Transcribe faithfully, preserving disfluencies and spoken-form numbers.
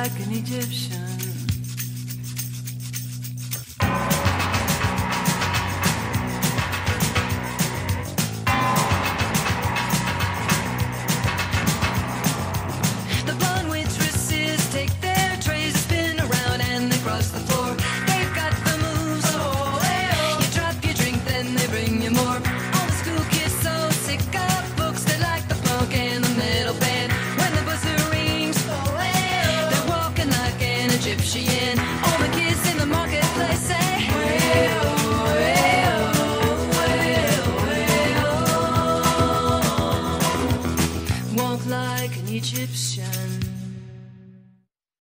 like an Egyptian. The blonde waitresses take their trays, spin around and they cross the floor. They've got the moves, oh, hey, oh. You drop your drink, then they bring you more. All the school kids so sick of books, they like the punk and the metal band. When the buzzer rings, oh, hey, oh. They're walking like an Egyptian.